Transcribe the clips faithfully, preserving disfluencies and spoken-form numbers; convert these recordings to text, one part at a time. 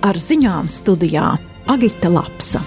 ar ziņām studijā Agita Lapsa.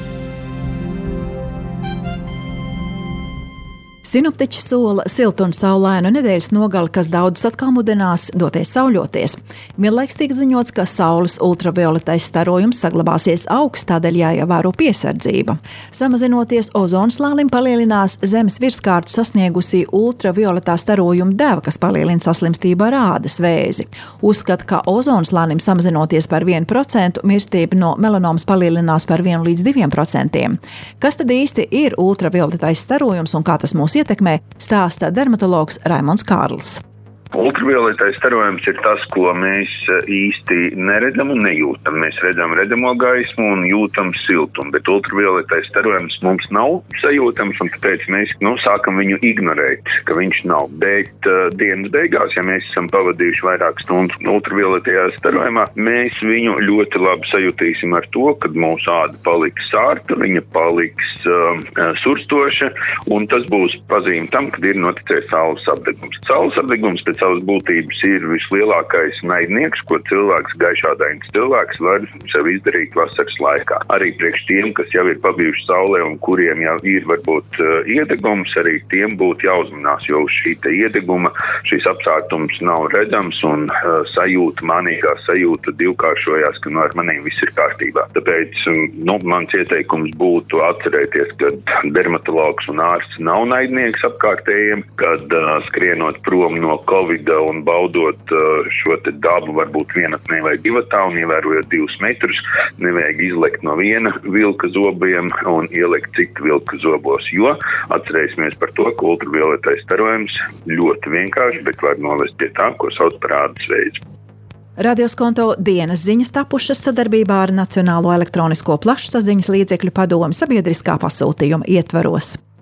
Sinoptiķi sola siltu un saulainu nedēļas nogali, kas daudzus atkal mudinās doties sauļoties. Vienlaiks tiek ziņots, ka saules ultravioletais starojums saglabāsies augsts, tādēļ jāievēro piesardzība. Samazinoties ozonslānim, palielinās zemes virskārtu sasniegusī ultravioletā starojuma deva, kas palielina saslimstību ar ādas vēzi. Uzskata, ka ozonslānim samazinoties par vienu procentu, mirstība no melanomas palielinās par vienu līdz diviem procentiem. Kas tad īsti ir ultravioletais starojums un kā tas mūs ietekmē, stāsta dermatologs Raimonds Kārlis. Ultravioletais starojums ir tas, ko mēs īsti neredzam un nejūtam. Mēs redzam redzamo gaismu un jūtam siltumu, bet ultravioletais starojums mums nav sajūtams, un tāpēc mēs nu, sākam viņu ignorēt, ka viņš nav. Bet uh, dienas beigās, ja mēs esam pavadījuši vairāk stundu ultravioletajā starojumā, mēs viņu ļoti labi sajutīsim ar to, kad mūsu āda paliks sārta, viņa paliks uh, surstoša, un tas būs pazīme tam, kad ir noticējis saules apdegums. Saules apdegums pēc savas būtības ir vislielākais naidnieks, ko cilvēks, gaišādains cilvēks var sev izdarīt vasaras laikā. Arī priekš tiem, kas jau ir pabijuši saulē un kuriem jau ir varbūt uh, iedegums, arī tiem būtu jāuzmanās, jo uz šī te iedeguma šīs apsārtums nav redzams un uh, sajūta, manīgā sajūta divkāršojās, ka no ar maniem viss ir kārtībā. Tāpēc nu, mans ieteikums būtu atcerēties, ka dermatologs un ārsts nav naidnieks apkārtējiem, kad uh, skrienot prom no Covid un baudot šo te dabu varbūt vienatnē vai divatā un ievērojot divus metrus, nevajag izlekt no viena vilka zobiem un ielikt citu vilka zobos, jo atcerēsimies par to, ka ultravioletais starojums ļoti vienkārši, bet var novest pie tā, ko sauc par ādas vēzi. Radioskonto dienas ziņas tapušas sadarbībā ar Nacionālo elektronisko plašsaziņas līdzekļu padomi sabiedriskā pasūtījuma ietvaros.